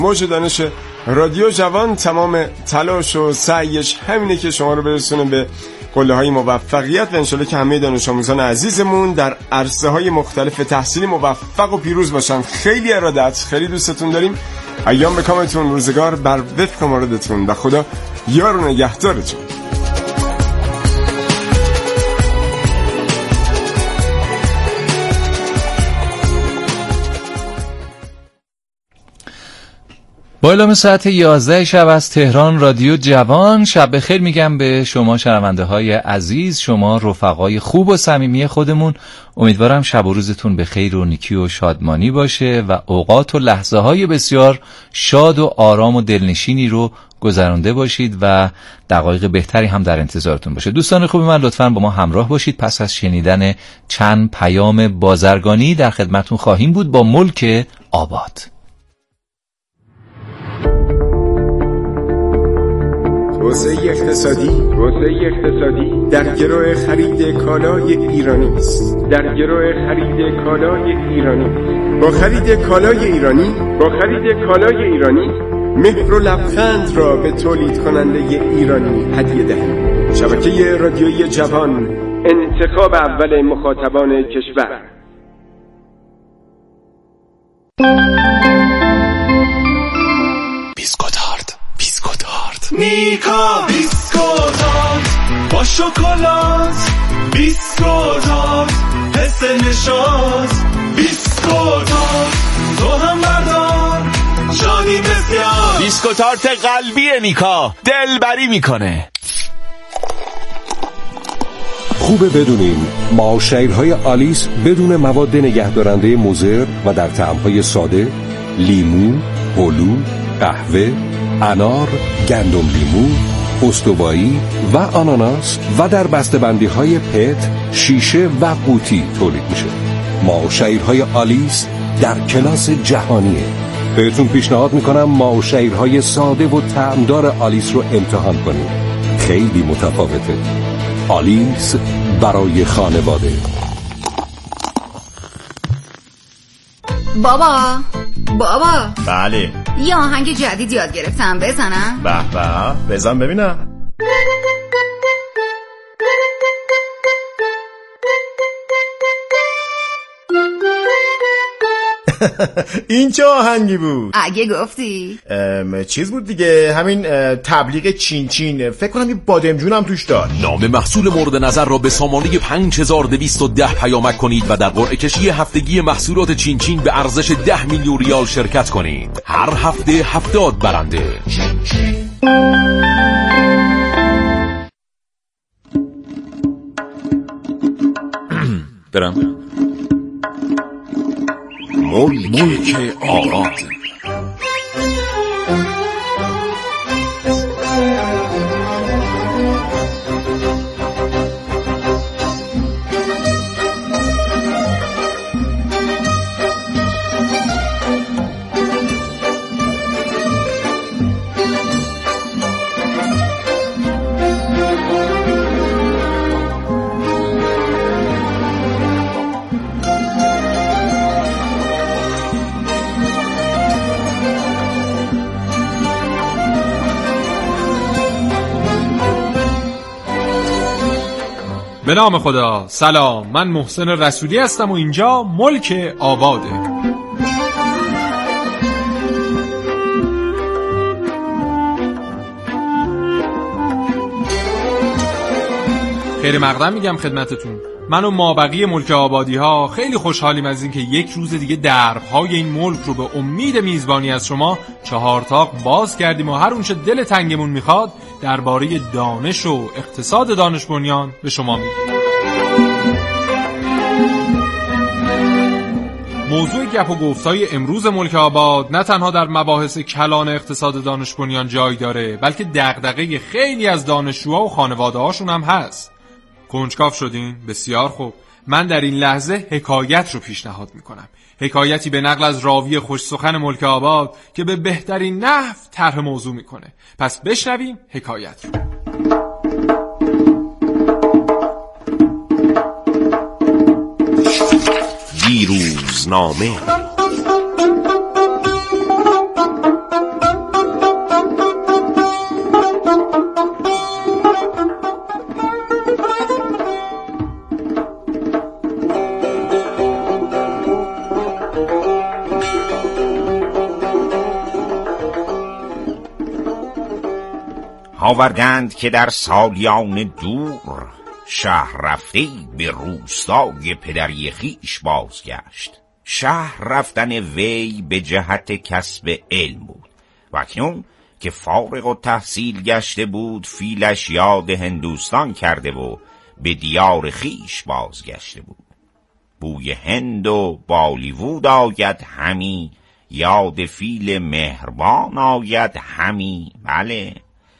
موج دانش رادیو جوان تمام تلاش و سعیش همینه که شما رو برسونه به قله‌های موفقیت و انشالله که همه دانش آموزان عزیزمون در عرصه‌های مختلف تحصیلی موفق و پیروز باشن. خیلی ارادت، خیلی دوستتون داریم. ایام به کامتون، روزگار بر وفق مرادتون و خدا یار و نگهدارتون. با اعلام ساعت 11 شب از تهران رادیو جوان شب بخیر میگم به شما شنونده های عزیز، شما رفقای خوب و صمیمی خودمون. امیدوارم شب و روزتون به خیر و نیکی و شادمانی باشه و اوقات و لحظه های بسیار شاد و آرام و دلنشینی رو گذرانده باشید و دقایق بهتری هم در انتظارتون باشه. دوستان خوب من لطفاً با ما همراه باشید. پس از شنیدن چند پیام بازرگانی در خدمتون خواهیم بود با ملک آباد. توسعه اقتصادی در گرو خرید کالای ایرانی است. با خرید کالای ایرانی مهر و لبخند را به تولید کننده ایرانی هدیه دهید. شبکه رادیویی جوان، انتخاب اول مخاطبان کشور. نیکا بیسکوتات با شکلات، بیسکوتات حس نشاط، بیسکوتات تو هم بردار شادی بسیار. بیسکوتارت قلبی نیکا دلبری میکنه. خوبه بدونین معاشرهای آلیس بدون مواد نگهدارنده مضر و در طعمهای ساده، لیمو، هلو، قهوه، انار، گندم لیمو، استوایی و آناناس و در بسته‌بندی‌های پت، شیشه و قوطی تولید میشه. معاشرهای آلیس در کلاس جهانیه. بهتون پیشنهاد میکنم معاشرهای ساده و طعمدار آلیس رو امتحان کنید. خیلی متفاوته. آلیس برای خانواده. بابا بله، یه آهنگ جدید یاد گرفتم، بزنم؟ به بزن ببینم. این چه آهنگی بود؟ اگه گفتی چیز بود دیگه، همین تبلیغ چین چین، فکر کنم یه بادمجون هم توش داشت. نام محصول مورد نظر را به سامانه 5210 پیامک کنید و در قرعه کشی هفتگی محصولات چین چین به ارزش 10 میلیون ریال شرکت کنید. هر هفته 70 برنده. برم ملک آباد. به نام خدا. سلام، من محسن رسولی هستم و اینجا ملک آباده. خیر مقدم میگم خدمتتون. من و مابقی ملک آبادی ها خیلی خوشحالیم از اینکه یک روز دیگه درب‌های این ملک رو به امید میزبانی از شما چهارتاق باز کردیم و هر اونچه دل تنگمون میخواد درباره دانش و اقتصاد دانش بنیان به شما میگیم. موضوع گپ و گفتای امروز ملک آباد نه تنها در مباحث کلان اقتصاد دانش بنیان جای داره، بلکه دغدغه خیلی از دانشجوها و خانواده هاشون هم هست. کنجکاو شدین؟ بسیار خوب. من در این لحظه حکایت رو پیشنهاد میکنم. حکایتی به نقل از راوی خوش سخن ملک آباد که به بهترین نحو طرح موضوع میکنه. پس بشنویم حکایت رو. دیروزنامه. آوردند که در سالیان دور شهر رفتی به روستای پدری خویش بازگشت. شهر رفتن وی به جهت کسب علم بود و اکنون که فارغ التحصیل گشته بود فیلش یاد هندوستان کرده و به دیار خویش بازگشته بود. بوی هند و بالیوود آید همی، یاد فیل مهربان آید همی. بله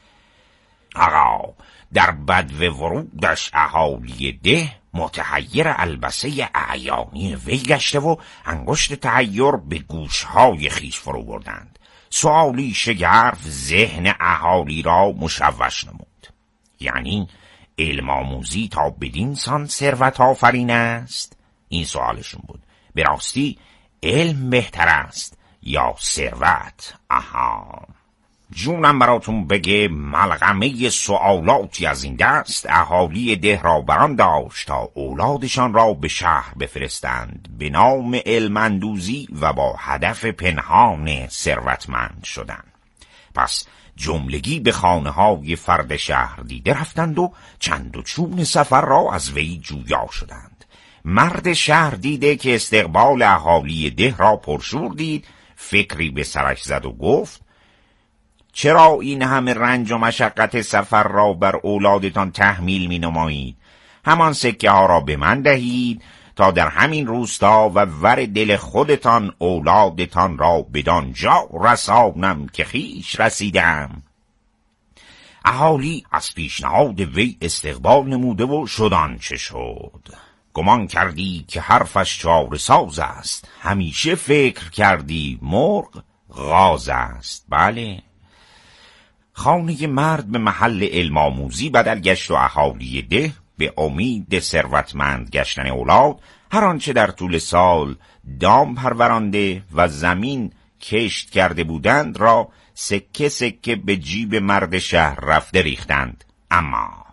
آقا در بدو ورودش اهالی ده متحیر البسه اعیانی وی گشته و انگشت تحیر به گوشهای خیش فرو بردند. سؤالی شگرف ذهن اهالی را مشوش نمود. یعنی علم آموزی تا بدین سان ثروت آفرین است؟ این سوالشون بود. به راستی علم بهتر است یا ثروت؟ آها، جونم براتون بگه ملغمه سوالاتی از این دست اهالی ده را بران داشت تا اولادشان را به شهر بفرستند به نام علم اندوزی و با هدف پنهان ثروتمند شدن. پس جملگی به خانه های فرد شهر دیده رفتند و چند و چون سفر را از وی جویا شدند. مرد شهر دیده که استقبال اهالی ده را پرشور دید، فکری به سرش زد و گفت چرا این همه رنج و مشقت سفر را بر اولادتان تحمیل می نمایید؟ همان سکه ها را به من دهید تا در همین روستا و ور دل خودتان اولادتان را بدان جا رسانم که خیش رسیدم. اهالی از پیشنهاد وی استقبال نموده و شدان چه شد. گمان کردی که حرفش چاره ساز است، همیشه فکر کردی مرغ غاز است. بله، خانه مرد به محل علم آموزی بدل گشت و اهالی ده به امید ثروتمند گشتن اولاد هر آنچه در طول سال دام پرورانده و زمین کشت کرده بودند را سکه سکه به جیب مرد شهر رفته ریختند. اما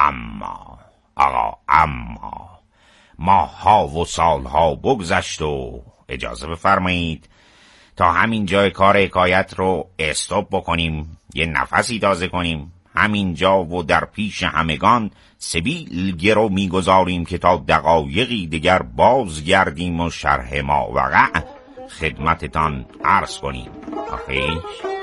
ماه‌ها و سالها بگذشت و اجازه بفرمایید تا همین جای کار حکایت رو استاپ بکنیم، یه نفسی تازه کنیم. همین جا و در پیش همگان سبیل گرو میگذاریم که تا دقایقی دیگر بازگردیم و شرح ما وقع خدمتتان عرض کنیم. آخیش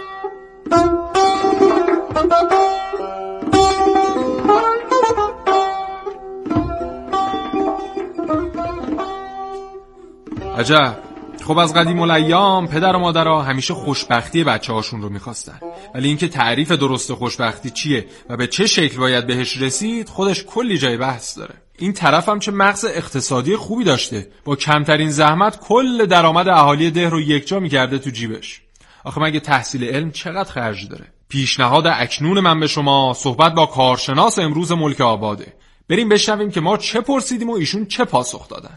عجب. خب از قدیم الایام پدر و مادرها همیشه خوشبختی بچه هاشون رو میخواستن، ولی اینکه تعریف درست خوشبختی چیه و به چه شکل باید بهش رسید خودش کلی جای بحث داره. این طرف هم چه مغز اقتصادی خوبی داشته، با کمترین زحمت کل درآمد اهالی ده رو یکجا میکرده تو جیبش. آخه مگه تحصیل علم چقدر خرج داره؟ پیشنهاد اکنون من به شما صحبت با کارشناس امروز ملک آباده. بریم بشنویم که ما چه پرسیدیم و ایشون چه پاسخ دادن.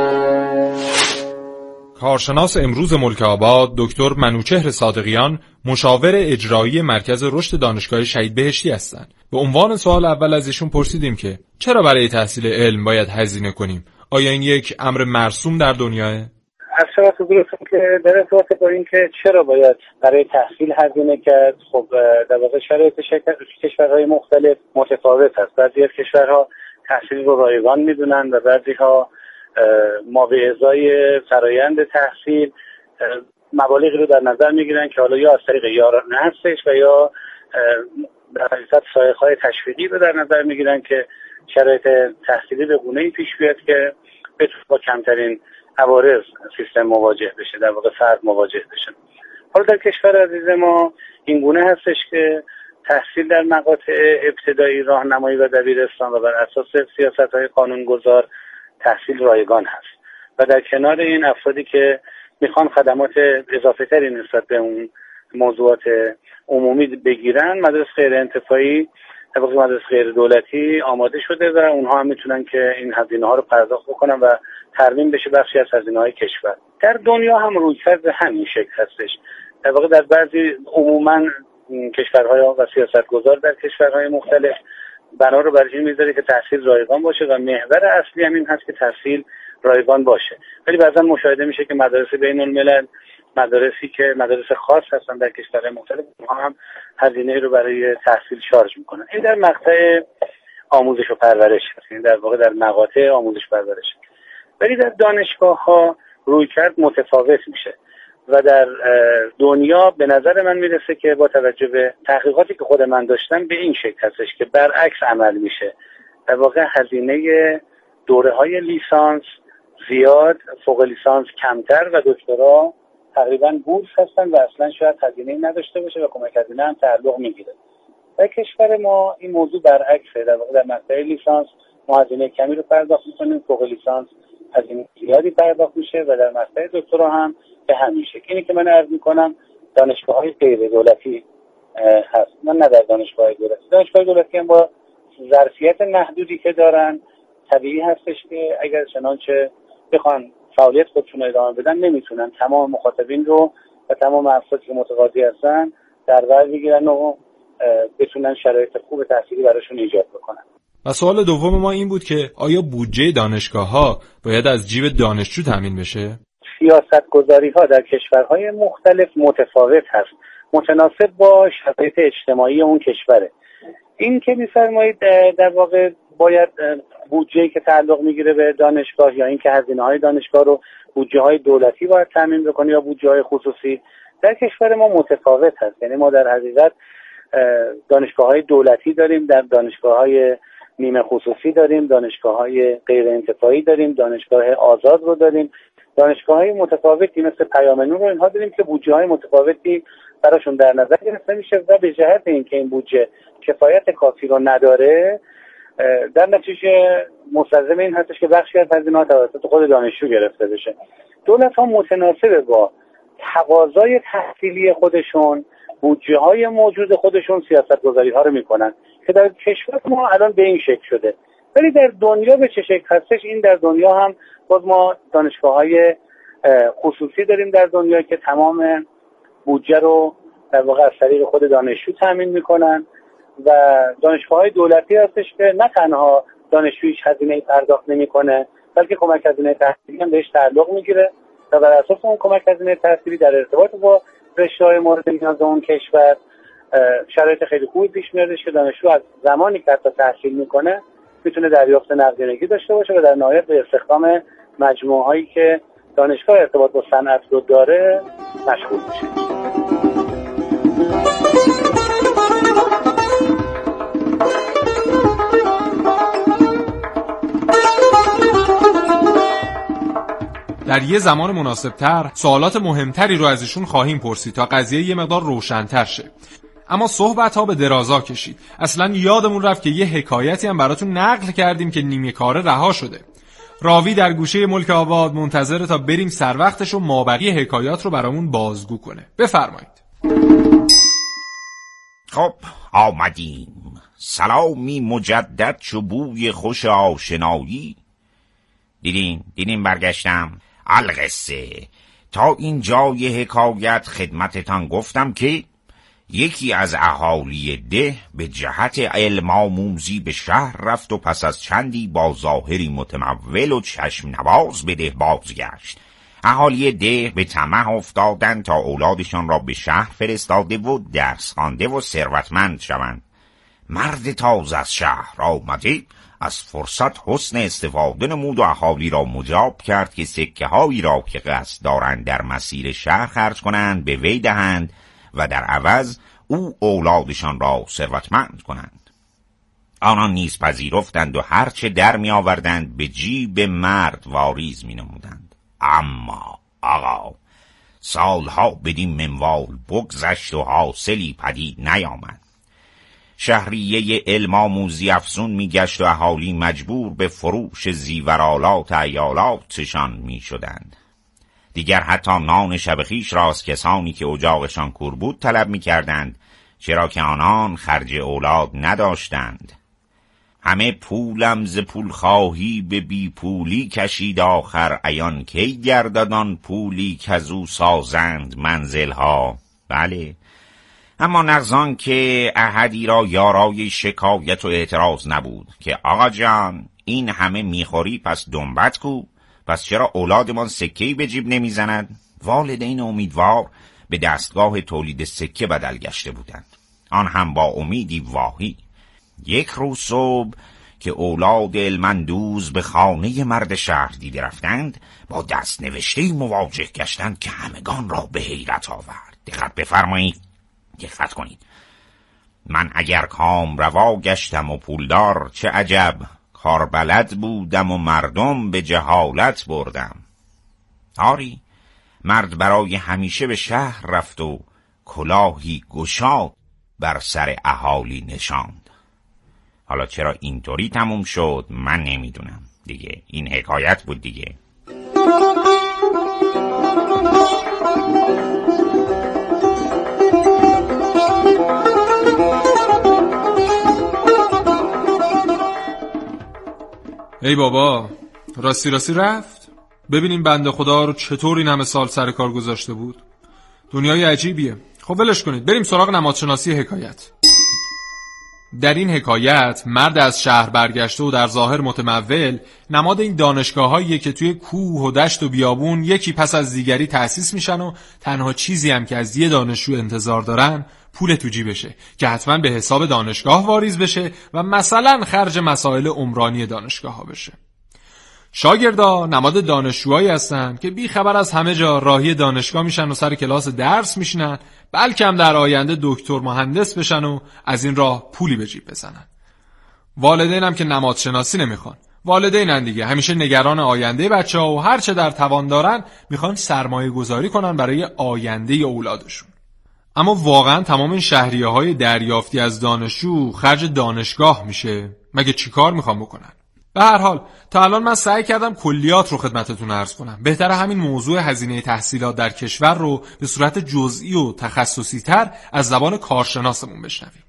کارشناس امروز ملک آباد دکتر منوچهر صادقیان، مشاور اجرایی مرکز رشد دانشگاه شهید بهشتی هستند. به عنوان سوال اول از ایشون پرسیدیم که چرا برای تحصیل علم باید هزینه کنیم؟ آیا این یک امر مرسوم در دنیاه؟ از شما درستم که در ارتباط با این که چرا باید برای تحصیل هزینه کرد، خب در واقع شرایط کشورهای مختلف متفاوت است. بعضی از کشورها تحصیل رو رایگان میدونن و بعضی‌ها ما به ازای فرایند تحصیل مبالغی رو در نظر میگیرن که حالا یا از طریق یارانه هستش و یا در حقیقت سایق‌های تشویقی رو در نظر میگیرن که شرایط تحصیلی به گونه‌ای پیش بیاد که بتونه با کمترین عوارض سیستم مواجه بشه، در واقع فرد مواجه بشه. حالا در کشور عزیز ما این گونه هستش که تحصیل در مقاطع ابتدایی، راهنمایی و دبیرستان و بر اساس سیاست‌های قانونگذار تحصیل رایگان هست و در کنار این افرادی که میخوان خدمات اضافه تری نسبت به اون موضوعات عمومی بگیرن، مدارس غیر انتفاعی در واقع مدارس غیر دولتی آماده شده و اونها هم میتونن که این هزینه ها رو پرداخت بکنن و ترمیم بشه بخشی از هزینه های کشور. در دنیا هم رویکرد همین شکل هستش. در واقع در بعضی عموما کشورها و سیاستگزار در کشورهای مختلف بنا رو بر این میذاره که تحصیل رایگان باشه و محور اصلی هم این هست که تحصیل رایگان باشه. ولی بعضا مشاهده میشه که مدارس بین الملل مدارسی که مدارس خاص هستن در کشورهای مختلف هم هزینه رو برای تحصیل شارژ میکنن. این در مقطع آموزش و پرورش هست، این در واقع در مقاطع آموزش پرورش. ولی در دانشگاه‌ها رویکرد متفاوت میشه و در دنیا به نظر من میرسه که با توجه به تحقیقاتی که خود من داشتم به این شکل هستش که برعکس عمل میشه. در واقع هزینه دوره‌های لیسانس زیاد، فوق لیسانس کمتر و دکترا تقریبا بورس هستن و اصلا شاید هزینه‌ای نداشته باشه و کمک هزینه هم تعلق میگیره. در کشور ما این موضوع برعکسه. در واقع در مقطع لیسانس ما هزینه کمی رو پرداخت می‌کنیم، فوق لیسانس هزینه زیادی پرداخت میشه و در مقطع دکترا هم به همین شکل. اینی که من عرض می‌کنم دانشگاه‌های غیر دولتی هست، من نه در دانشگاه دولتی. دانشگاه دولتی هم با ظرفیت محدودی که دارن طبیعی هستش که اگر چنانچه بخوان فعالیت خودشون رو ادامه بدن نمیتونن تمام مخاطبین رو و تمام افرادی که متقاضی هستن در بر بگیرن و بتونن شرایط خوب تحصیلی براشون ایجاد بکنن. و سوال دوم ما این بود که آیا بودجه دانشگاه‌ها باید از جیب دانشجو تامین بشه؟ سیاست‌گذاری‌ها در کشورهای مختلف متفاوت هست، متناسب با شرایط اجتماعی اون کشوره. این که می‌فرمایید در واقع باید بودجه‌ای که تعلق میگیره به دانشگاه یا اینکه هزینه‌های دانشگاه رو بودجه‌های دولتی باید تامین بکنه یا بودجه‌های خصوصی، در کشور ما متفاوت هست. یعنی ما در حقیقت دانشگاه‌های دولتی داریم، در دانشگاه‌های نیمه خصوصی داریم، دانشگاه‌های غیر انتفاعی داریم، دانشگاه آزاد رو داریم، دانشگاه‌های متفاوتی مثل پیام نور رو اینها داریم که بودجه‌های متفاوتی براشون در نظر گرفته میشه و به جهت اینکه این بودجه کفایت کافی رو نداره در نتیجه مستلزم این هستش که بخشی از هزینه‌ها توسط خود دانشجو گرفته بشه. دولت‌ها متناسب با تقاضای تحصیلی خودشون بودجه‌های موجود خودشون سیاست‌گذاری‌ها رو می‌کنن که در کشور ما الان به این شکل شده. ولی در دنیا به چه شکل هستش؟ این در دنیا هم باز ما دانشگاه‌های خصوصی داریم در دنیا که تمام بودجه رو در واقع از طریق خود دانشجو تامین می‌کنن و دانشگاه‌های دولتی هستش که نه تنها دانشجو هیچ هزینه‌ای پرداخت نمی‌کنه بلکه کمک هزینه تحصیلی هم بهش تعلق می‌گیره و بر اساس اون کمک هزینه تحصیلی در ارتباط با رشته‌های مورد نیاز اون کشور شرایط خیلی خوبی پیش میادش که دانشجو از زمانی که حتی تحصیل می‌کنه میتونه دریافت نقدینگی داشته باشه و در نهایت به استخدام مجموعه‌هایی که دانشگاه ارتباط با صنعت رو داره مشغول بشه. در یه زمان مناسبتر سوالات مهمتری رو از ایشون خواهیم پرسید تا قضیه یه مقدار روشن‌تر شه. اما صحبت ها به درازا کشید. اصلا یادمون رفت که یه حکایتی هم براتون نقل کردیم که نیمه کاره رها شده. راوی در گوشه ملک آباد منتظره تا بریم سر وقتش و مابقی حکایات رو برامون بازگو کنه. بفرمایید. خب آمدیم. سلامی مجدد چو بوی خوش آشنایی. دیدین برگشتم. القصه تا این جای حکایت خدمتتان گفتم که یکی از اهالی ده به جهت علم آموزی به شهر رفت و پس از چندی با ظاهری متمول و چشم نواز به ده بازگشت. اهالی ده به طمع افتادند تا اولادشان را به شهر فرستاده و درس خوانده و ثروتمند شوند. مرد تازه از شهر آمده از فرصت حسن استفاده نمود و اهالی را مجاب کرد که سکه هایی را که قصد دارند در مسیر شهر خرج کنند به وی دهند و در عوض او اولادشان را ثروتمند کنند. آنان نیز پذیرفتند و هرچه در می آوردند به جیب مرد واریز می نمودند. اما آقا سالها بدین منوال بگذشت و حاصلی پدید نیامد. شهریه علم آموزی افزون می گشت و اهالی مجبور به فروش زیورالات ایالاتشان می شدند. دیگر حتی نان شب خویش را از کسانی که اجاقشان کور بود طلب می کردند، چرا که آنان خرج اولاد نداشتند. همه پولم ز پول خواهی به بی پولی کشید آخر، عیان کی گردد آن پولی که از او سازند منزلها. بله، اما نغزان که احدی را یارای شکایت و اعتراض نبود که آقا جان این همه میخوری پس دنبت کو، پس چرا اولادمان سکه‌ای به جیب نمیزند والدین امیدوار به دستگاه تولید سکه بدل گشته بودند، آن هم با امیدی واهی. یک روز صبح که اولاد علم‌اندوز به خانه مرد شهر دیده رفتند، با دست نوشته‌ای مواجه گشتند که همگان را به حیرت آورد. دقت بفرمایید، دقت کنید. من اگر کام روا گشتم و پولدار، چه عجب کار بلد بودم و مردم به جهالت بردم. آری، مرد برای همیشه به شهر رفت و کلاهی گشاد بر سر اهالی نشاند. حالا چرا اینطوری تموم شد من نمیدونم دیگه، این حکایت بود دیگه. ای بابا، راستی رفت؟ ببینیم بنده خدا رو چطور این همه سال سر کار گذاشته بود. دنیای عجیبیه. خب ولش کنید، بریم سراغ نمادشناسی حکایت. در این حکایت مرد از شهر برگشته و در ظاهر متمول نماد این دانشگاه‌هاییه که توی کوه و دشت و بیابون یکی پس از دیگری تأسیس میشن و تنها چیزی هم که از یه دانشجو انتظار دارن پول تو جیبشه که حتما به حساب دانشگاه واریز بشه و مثلا خرج مسائل عمرانی دانشگاه‌ها بشه. شاگردا نماد دانشجوهایی هستن که بی خبر از همه جا راهی دانشگاه میشن و سر کلاس درس میشینن، بلکه هم در آینده دکتر مهندس بشن و از این راه پولی به جیب بزنن. والدین هم که نماد شناسی نمیخوان، والدینن دیگه، همیشه نگران آینده بچه‌ها و هر چه در توان دارن میخوان سرمایه گذاری کنن برای آینده اولادشون. اما واقعا تمام این شهریه‌های دریافتی از دانشجو خرج دانشگاه میشه؟ مگه چیکار میخوان بکنن؟ به هر حال تا الان من سعی کردم کلیات رو خدمتتون عرض کنم. بهتره همین موضوع هزینه تحصیلات در کشور رو به صورت جزئی و تخصصی تر از زبان کارشناسمون بشنویم.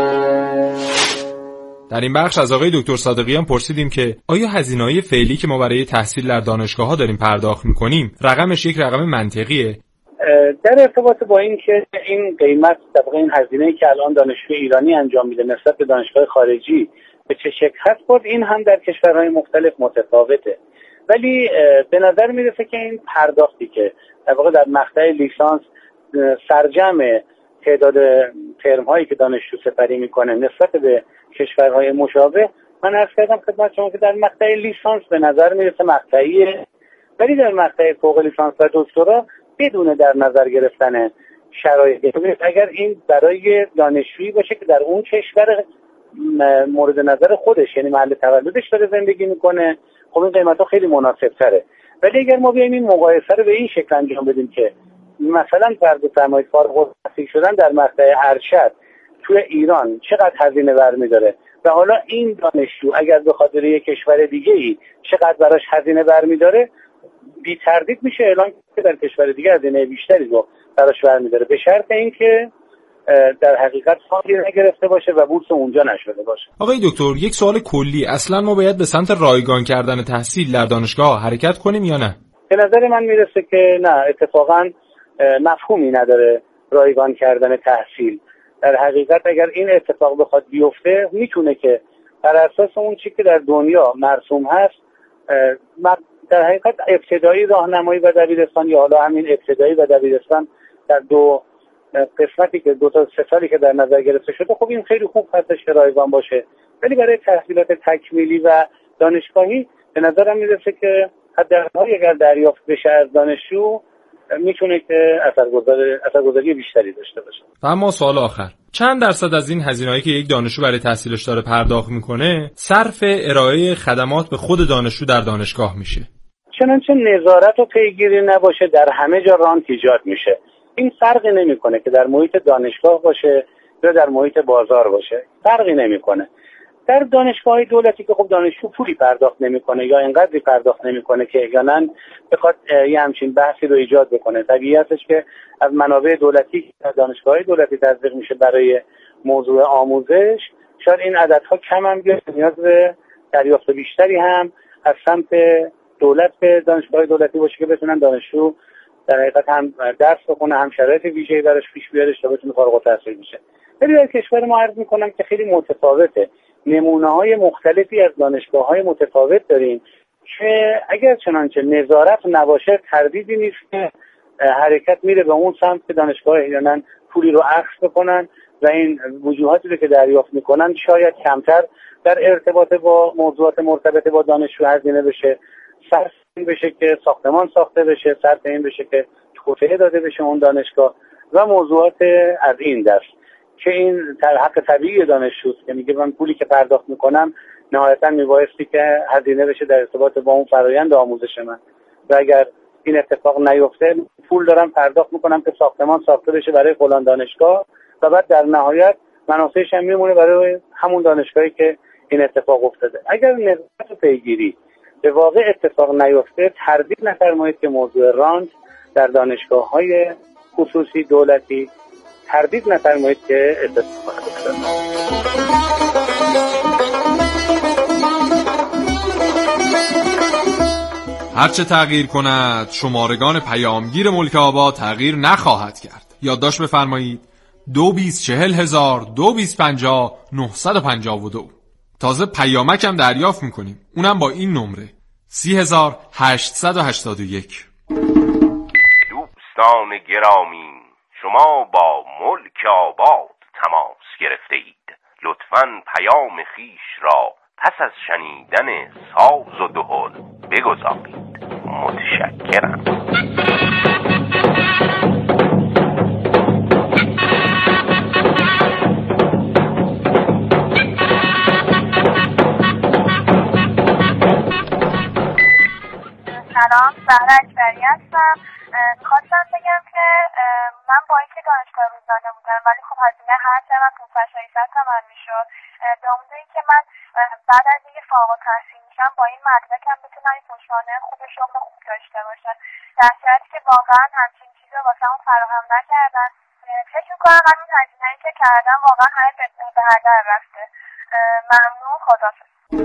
در این بخش از آقای دکتر صادقیان پرسیدیم که آیا هزینه‌های فعلی که ما برای تحصیل در دانشگاه‌ها داریم پرداخت می‌کنیم رقمش یک رقم منطقیه؟ در ارتباط با این که این قیمت طبق این هزینه‌ای که الان دانشجوی ایرانی انجام میده نسبت به دانشگاه خارجی به چه شکل هست بود، این هم در کشورهای مختلف متفاوته. ولی به نظر میرسه که این پرداختی که در واقع در مقطع لیسانس سرجم تعداد ترم هایی که دانشجو سپری میکنه نسبت به کشورهای مشابه، من عرض کردم خدمت شما که در مقطع لیسانس به نظر میرسه مقطعیه، ولی در مقطع فوق لیسانس و دکترا بدون در نظر گرفتن شرایط، اگر این برای دانشجویی باشه که در اون کشور مورد نظر خودش یعنی محل تولدش داره زندگی میکنه، خب این قیمت ها خیلی مناسب تره. ولی اگر ما بیایم این مقایسه رو به این شکل انجام بدیم که مثلا فرد فرمایید فارغ التحصیل شدن در مقطع ارشد توی ایران چقدر هزینه برمیداره و حالا این دانشجو اگر بخواد بره یک کشور دیگه ای چقدر براش هزینه برمیداره، بی تردید میشه اعلام که در کشور دیگه هزینه بیشتری رو براش برمیداره، به شرط اینکه در حقیقت فاندی نگرفته باشه و بورس اونجا نشده باشه. آقای دکتر، یک سوال کلی، اصلا ما باید به سمت رایگان کردن تحصیل در دانشگاه حرکت کنیم یا نه؟ به نظر من میرسه که نه، اتفاقا مفهومی نداره رایگان کردن تحصیل. در حقیقت اگر این اتفاق بخواد بیفته میتونه که بر اساس اون چیزی که در دنیا مرسوم هست در حقیقت ابتدایی راهنمایی و دبیرستان یا حالا همین ابتدایی و دبیرستان در دو قسمتی که 2 تا 3 سالی که در نظر گرفته شده، خب این خیلی خوب هستش که رایگان باشه، ولی برای تحصیلات تکمیلی و دانشگاهی به نظرم میرسه که حداقل اگر دریافت بشه از دانشجو میتونه که اثرگذاری بیشتری داشته باشه. اما سوال آخر، چند درصد از این هزینه‌ای که یک دانشجو برای تحصیلش داره پرداخت میکنه صرف ارائه خدمات به خود دانشجو در دانشگاه میشه؟ چنانچه نظارت و پیگیری نباشه در همه جا رانت ایجاد میشه. این فرقی نمیکنه که در محیط دانشگاه باشه یا در محیط بازار باشه، فرقی نمیکنه. در دانشگاه‌های دولتی که خب دانشجو پولی پرداخت نمیکنه یا اینقدری پرداخت نمیکنه که احیانا بخواد یه همچین بحثی رو ایجاد بکنه، طبیعی هستش که از منابع دولتی در دانشگاه‌های دولتی تزریق میشه برای موضوع آموزش، شاید این عددها کم هم بیاد، نیاز به دریافت بیشتری هم از سمت دولت به دانشگاه‌های دولتی باشه که بتونن دانشجو در حقیقت هم درس بخونه، هم شرایط ویژه‌ای براش پیش بیارش تا بتونه فارغ التحصیل بشه. ولی در کشور ما عرض می‌کنم که خیلی متفاوته. نمونه‌های مختلفی از دانشگاه‌های متفاوت داریم که اگر چنانچه نظارت نباشه تردیدی نیست که حرکت میره به اون سمت که دانشگاه احیانا پولی رو اخذ بکنن و این وجوهاتی رو که دریافت میکنن شاید کمتر در ارتباط با موضوعات مرتبط با دانشجو هزینه بشه، صرف این بشه که ساختمان ساخته بشه، صرف این بشه که توسعه داده بشه اون دانشگاه و موضوعات از این دست که این حق طبیعی دانشجوست که میگه من پولی که پرداخت میکنم نهایتا میبایستی که هزینه بشه در ارتباط با اون فرایند آموزش من و اگر این اتفاق نیفته پول دارم پرداخت میکنم که ساختمان ساخته بشه برای فلان دانشگاه و بعد در نهایت منافعش هم میمونه برای همون دانشگاهی که این اتفاق افتاده. اگر نظارت و پیگیری به واقع اتفاق نیفته تردید نفرمایید که موضوع رانت در دانشگاه‌های خصوصی دولتی تردید نفرمایید که اتفاق افتاده. هرچه تغییر کند شمارگان پیامگیر ملک آباد تغییر نخواهد کرد. یادداشت بفرمایید 224000 2250 952. تازه پیامک هم دریافت میکنیم، اونم با این نمره 30881. دوستان گرامی، شما با ملک آباد تماس گرفته اید. لطفاً پیام خیش را پس از شنیدن ساز و دهل بگذارید. متشکرم. سلام، سهر اکبری هستم. میخواستم بگم که من با اینکه دانشگاه روزانه بودم ولی خب هزینه هر ترم 500-600 تومن میشد. به امید اینکه من بعد از اینکه فارغ التحصیل میشم با این مدرکم بتونم این پشتوانه خوب شغل خوب داشته باشم، در صورتی که واقعا همچین چیزی رو واسمون فراهم نکردن. فکر میکنم همین هزینه‌ای که کردم واقعا همه به هدر رفته. ممنون، خداحافظ.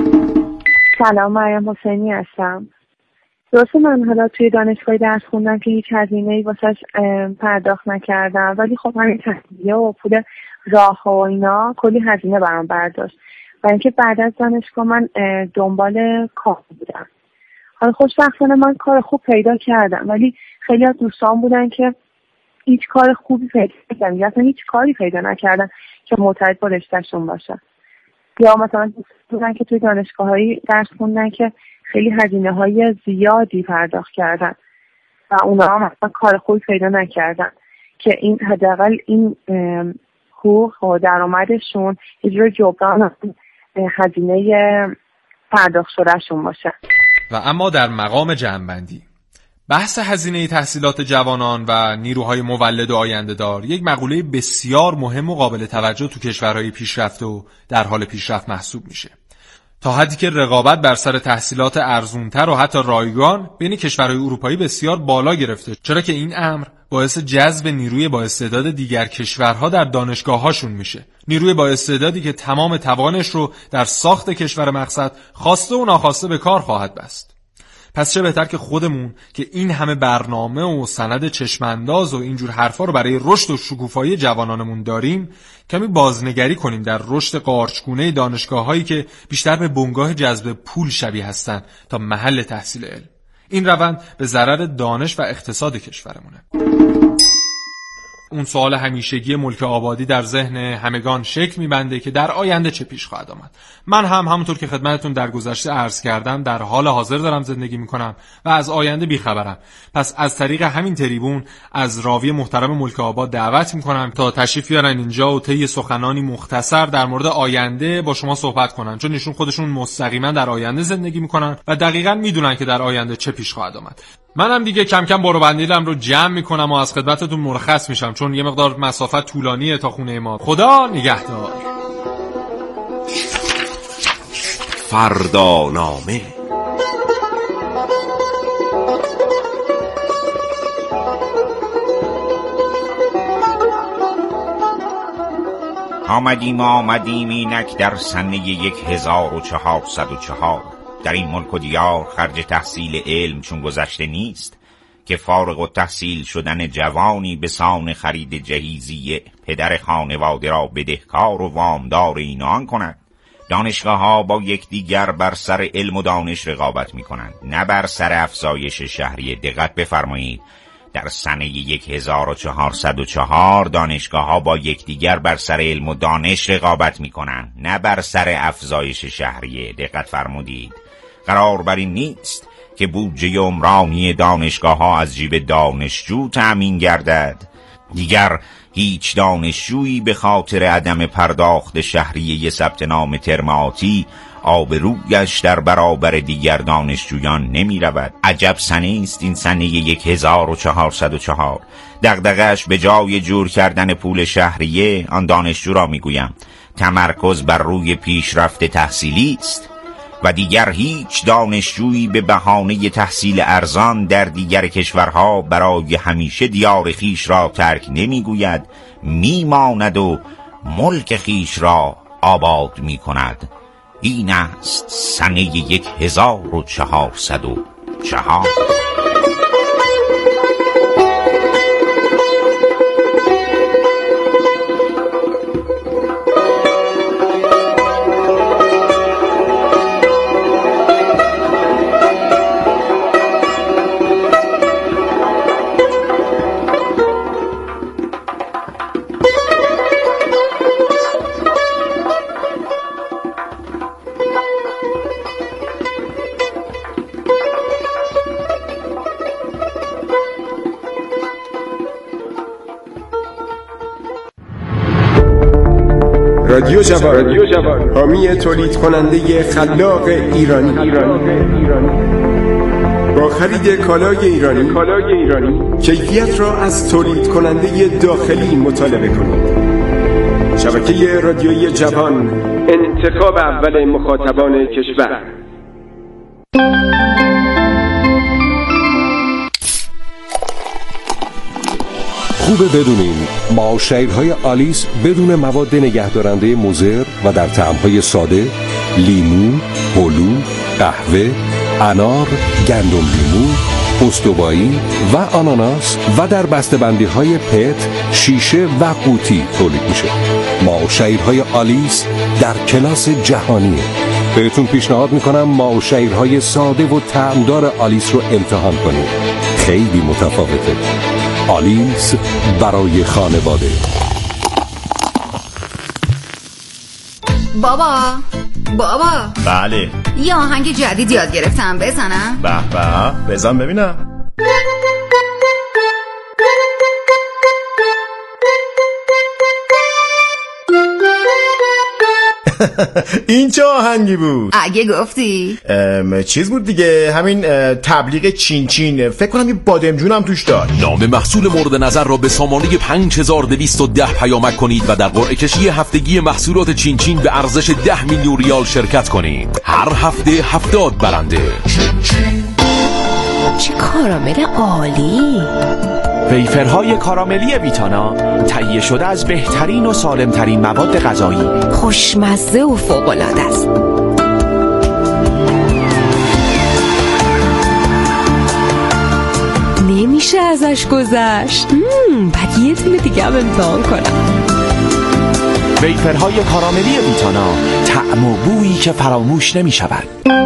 سلام، مریم حسینی هستم. درسته من حالا توی دانشگاه درس خوندم که هیچ هزینه‌ای واسش پرداخت نکردم، ولی خب همین تحصیلیه و پول راه و اینا کلی هزینه برام برداشت و اینکه بعد از دانشگاه من دنبال کار بودم. حالا خوشبختانه من کار خوب پیدا کردم، ولی خیلی از دوستان بودن که هیچ کار خوبی پیدا نکردن یا اصلا هیچ کاری پیدا نکردن که مرتبط با رشته‌شون باشه. یا مثلا دوستان بودن که توی دانشگاه‌های درس خوندن که خیلی هزینه‌های زیادی پرداخت کردن و اونا هم اصلا کار خوبی پیدا نکردن که این حداقل این حقوق و درآمدشون یه جور جبران هزینه پرداخت شدهشون باشه. و اما در مقام جمع‌بندی بحث هزینه تحصیلات جوانان و نیروهای مولد و آینده دار یک مقوله بسیار مهم و قابل توجه تو کشورهای پیشرفته و در حال پیشرفت محسوب میشه، تا حدی که رقابت بر سر تحصیلات ارزونتر و حتی رایگان بین کشورهای اروپایی بسیار بالا گرفته، چرا که این امر باعث جذب نیروی با استعداد دیگر کشورها در دانشگاه‌هاشون میشه. نیروی با استعدادی که تمام توانش رو در ساخت کشور مقصد خواسته و ناخواسته به کار خواهد بست. پس چه بهتر که خودمون که این همه برنامه و سند چشمانداز و اینجور حرفا رو برای رشد و شکوفایی جوانانمون داریم، کمی بازنگری کنیم در رشد قارچگونه دانشگاه‌هایی که بیشتر به بنگاه جذب پول شبیه هستن تا محل تحصیل علم. این روند به ضرر دانش و اقتصاد کشورمونه. اون سوال همیشگی ملک آبادی در ذهن همگان شکل می‌بنده که در آینده چه پیش خواهد آمد. من هم همونطور که خدمتتون در گذشته عرض کردم در حال حاضر دارم زندگی می‌کنم و از آینده بی‌خبرم. پس از طریق همین تریبون از راوی محترم ملک آباد دعوت می‌کنم تا تشریف بیارن اینجا و طی سخنانی مختصر در مورد آینده با شما صحبت کنن، چون ایشون خودشون مستقیما در آینده زندگی می‌کنن و دقیقاً می‌دونن که در آینده چه پیش خواهد آمد. منم دیگه کم کم برو بندیلم رو جمع میکنم و از خدمتتون مرخص میشم، چون یه مقدار مسافت طولانیه تا خونه ما. خدا نگهدار. فردانامه. آمدیم اینک در سنه 1404. در این ملک و دیار خرج تحصیل علم چون گذشته نیست که فارغ التحصیل شدن جوانی به سان خرید جهیزیه پدر خانواده را بدهکار و وامدار اینان کند. دانشگاه ها با یکدیگر بر سر علم و دانش رقابت می کنند، نه بر سر افزایش شهریه. دقت بفرمایید، در سنه 1404 دانشگاه‌ها با یکدیگر بر سر علم و دانش رقابت می‌کنند، نه بر سر افزایش شهریه. دقت فرمودید. قرار بر این نیست که بودجه عمرانی دانشگاه‌ها از جیب دانشجو تأمین گردد. دیگر هیچ دانشجویی به خاطر عدم پرداخت شهریه ثبت نام ترم آتی آبرویش در برابر دیگر دانشجویان نمی رود. عجب سنه است این سنه 1404. دغدغه‌اش به جای جور کردن پول شهریه آن دانشجو را می گویم تمرکز بر روی پیشرفت تحصیلی است و دیگر هیچ دانشجویی به بهانه تحصیل ارزان در دیگر کشورها برای همیشه دیار خیش را ترک نمی گوید، می ماند و ملک خیش را آباد می کند. این است سنه 1404. رادیو جوان، حامی تولید کننده خلاق ایرانی. با خرید کالای ایرانی کیفیت را از تولید کننده داخلی مطالبه کنید. شبکه رادیویی جوان، انتخاب اول مخاطبان کشور. خوبه بدونین معاشرهای آلیس بدون مواد نگهدارنده مضر و در طعم‌های ساده، لیمو، هلو، قهوه، انار، گندم لیمو، پستوبایی و آناناس و در بسته‌بندی‌های پت، شیشه و قوطی تولید میشه. معاشرهای آلیس در کلاس جهانیه. بهتون پیشنهاد میکنم معاشرهای ساده و طعمدار آلیس رو امتحان کنید. خیلی متفاوته. آلیس برای خانواده. بابا بله. یه آهنگ جدید یاد گرفتم، بزنم؟ به بزن ببینم. این چه آهنگی بود؟ اگه گفتی چیز بود دیگه، همین تبلیغ چین. فکر کنم یه بادمجون هم توش داشت. نام محصول مورد نظر را به سامانه 5210 پیامک کنید و در قرعه کشی هفتگی محصولات چین به ارزش 10 میلیون ریال شرکت کنید. هر هفته 70 برنده. چه کارامل عالی! ویفرهای کاراملی ویتانا تهیه شده از بهترین و سالمترین مواد غذایی، خوشمزه و فوق‌العاده است. نمیشه ازش گذشت. بعد یه تونه دیگه هم امتحان کنم. ویفرهای کاراملی ویتانا، طعم و بویی که فراموش نمی شود.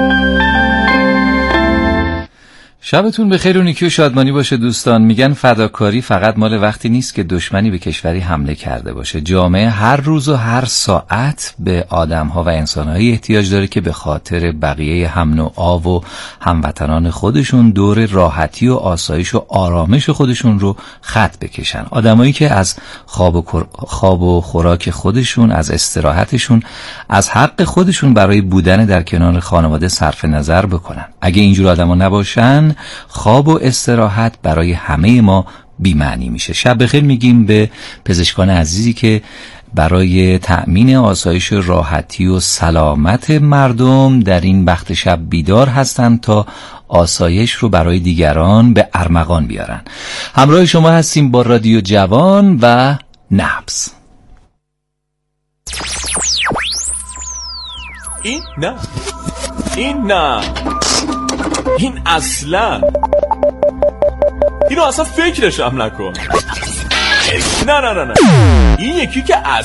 شبتون بخیر و نیکی و شادمانی باشه دوستان. میگن فداکاری فقط مال وقتی نیست که دشمنی به کشوری حمله کرده باشه. جامعه هر روز و هر ساعت به آدم‌ها و انسان‌هایی احتیاج داره که به خاطر بقیه هم نوعا و هموطنان خودشون دور راحتی و آسایش و آرامش خودشون رو خط بکشن. آدمایی که از خواب و خوراک خودشون، از استراحتشون، از حق خودشون برای بودن در کنار خانواده صرف نظر بکنن. اگه اینجور آدما نباشن، خواب و استراحت برای همه ما بی‌معنی میشه. شب بخیر میگیم به پزشکان عزیزی که برای تأمین آسایش و راحتی و سلامت مردم در این وقت شب بیدار هستند تا آسایش رو برای دیگران به ارمغان بیارن. همراه شما هستیم با رادیو جوان و نبض. این نه این اصلا اینو اصلا فکرش هم نکن. نه این یکی که